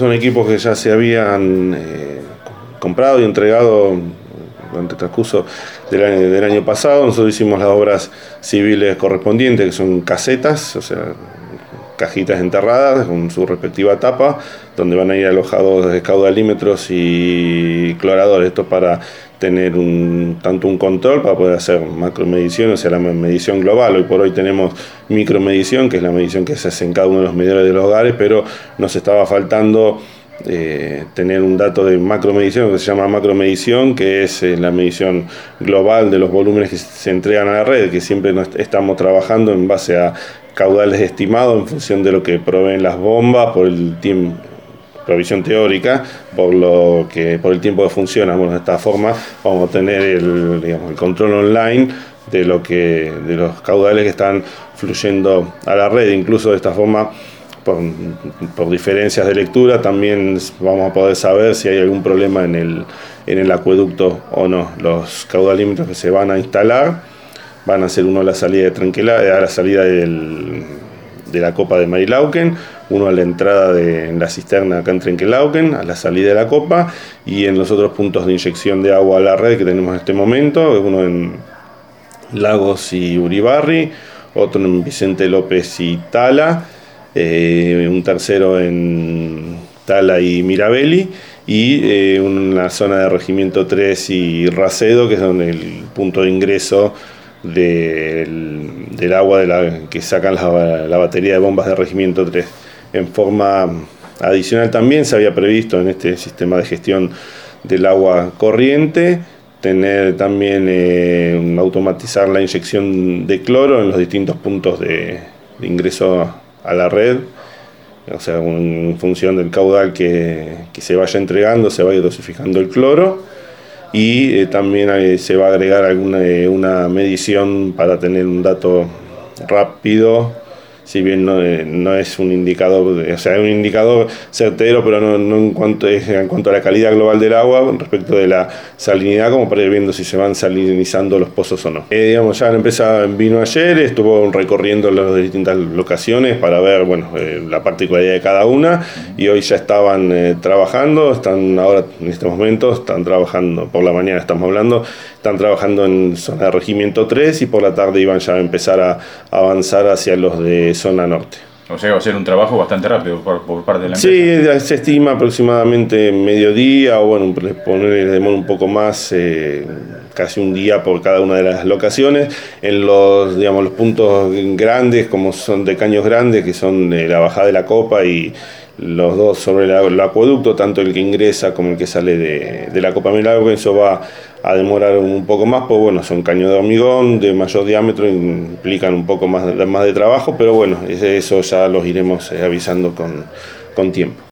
son equipos que ya se habían comprado y entregado durante el transcurso del año pasado. Nosotros hicimos las obras civiles correspondientes, que son casetas, o sea, cajitas enterradas con su respectiva tapa, donde van a ir alojados caudalímetros y cloradores. Esto para tener tanto un control para poder hacer macromedición, o sea, la medición global. Hoy por hoy tenemos micromedición, que es la medición que se hace en cada uno de los medidores de los hogares, pero nos estaba faltando tener un dato de macromedición, que se llama macromedición, que es la medición global de los volúmenes que se entregan a la red, que siempre estamos trabajando en base a caudales estimados en función de lo que proveen las bombas por el tiempo, provisión teórica, por el tiempo que funcionan. Bueno, de esta forma vamos a tener el control online de los caudales que están fluyendo a la red. Incluso de esta forma, por diferencias de lectura, también vamos a poder saber si hay algún problema en el acueducto o no. Los caudalímetros que se van a instalar van a ser uno a la salida de Trenquelauquen, a la salida de la copa de Marilauquen, uno a la entrada en la cisterna acá en Trenquelauquen, a la salida de la copa, y en los otros puntos de inyección de agua a la red que tenemos en este momento, uno en Lagos y Uribarri, otro en Vicente López y Tala, un tercero en Tala y Mirabelli, y una zona de Regimiento 3 y Racedo, que es donde el punto de ingreso del agua que sacan la batería de bombas de Regimiento 3. En forma adicional también se había previsto en este sistema de gestión del agua corriente tener también automatizar la inyección de cloro en los distintos puntos de ingreso a la red. O sea, en función del caudal que se vaya entregando, se vaya dosificando el cloro. Y también se va a agregar una medición para tener un dato rápido, si bien no es un indicador, o sea, es un indicador certero, pero no en cuanto a la calidad global del agua respecto de la salinidad, como para ir viendo si se van salinizando los pozos o no. Ya la empresa vino ayer, estuvo recorriendo las distintas locaciones para ver la particularidad de cada una, y hoy ya estaban trabajando, están ahora en estos momentos, están trabajando, por la mañana estamos hablando, están trabajando en zona de Regimiento 3 y por la tarde iban ya a empezar a avanzar hacia los de zona norte. O sea, va a ser un trabajo bastante rápido por parte de la empresa. Sí, se estima aproximadamente mediodía, o les demora un poco más, casi un día por cada una de las locaciones. En los puntos grandes, como son de Caños Grandes, que son la bajada de la copa y los dos sobre el acueducto, tanto el que ingresa como el que sale de la copa Marilauquen, eso va a demorar un poco más, pues son caños de hormigón de mayor diámetro, implican un poco más de trabajo, pero eso ya los iremos avisando con tiempo.